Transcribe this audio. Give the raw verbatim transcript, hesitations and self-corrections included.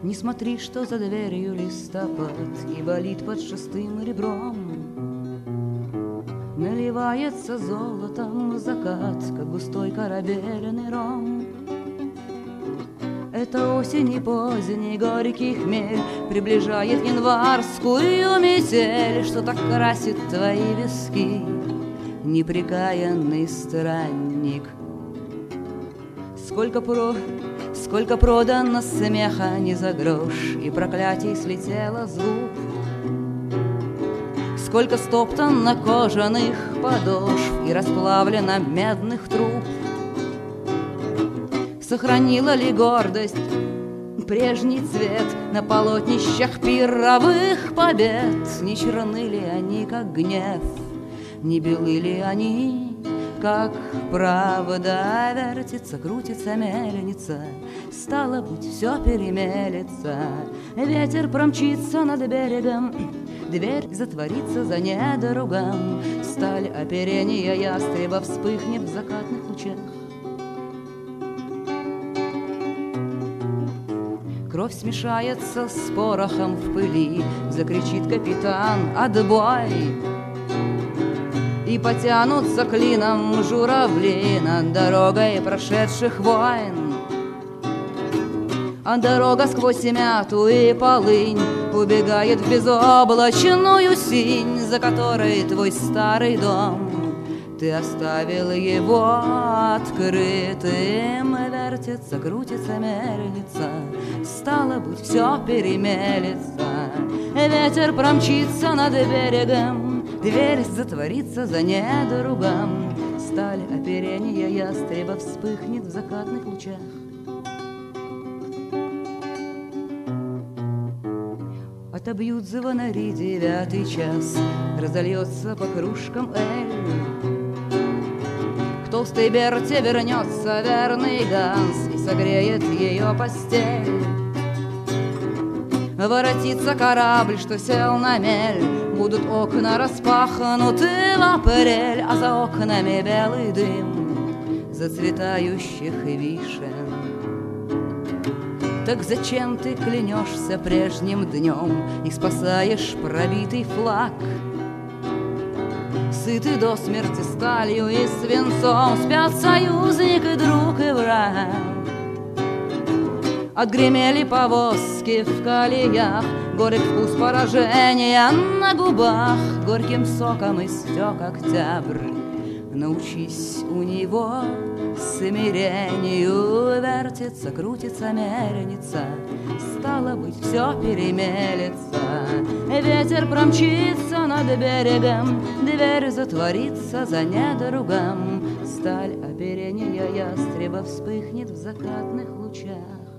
Не смотри, что за дверью листопад и болит под шестым ребром. Наливается золотом закат, как густой корабельный ром. Это осень и поздний горький хмель приближает январскую метель, что так красит твои виски, непрекаянный странник. Сколько про... Сколько продано смеха не за грош, и проклятий слетело с губ. Сколько стоптано кожаных подошв и расплавлено медных труб. Сохранила ли гордость прежний цвет на полотнищах пировых побед? Не черны ли они, как гнев, не белы ли они, как правда? Вертится, крутится мельница, стало быть, все перемелется. Ветер промчится над берегом, дверь затворится за недоругом. Сталь оперения ястреба вспыхнет в закатных лучах. Кровь смешается с порохом в пыли, закричит капитан «Отбой!» И потянутся клином журавли над дорогой прошедших войн. А дорога сквозь мяту и полынь убегает в безоблачную синь, за которой твой старый дом. Ты оставил его открытым. Вертится, крутится мельница, стало быть, все перемелется. Ветер промчится над берегом, дверь затворится за недоругом. Сталь оперения ястреба вспыхнет в закатных лучах. Отобьют звонари девятый час, разольется по кружкам эль. К толстой Берте вернется верный Ганс и согреет ее постель. Воротится корабль, что сел на мель, будут окна распахнуты в апрель, а за окнами белый дым зацветающих вишен. Так зачем ты клянешься прежним днем и спасаешь пробитый флаг? Сыты до смерти сталью и свинцом спят союзник и друг и враг. Отгремели повозки в колеях, горек вкус поражения на губах. Горьким соком истек октябрь, научись у него смирению. Вертится, крутится мельница, стало быть, все перемелется. Ветер промчится над берегом, дверь затворится за недоругом. Сталь оперения ястреба вспыхнет в закатных лучах.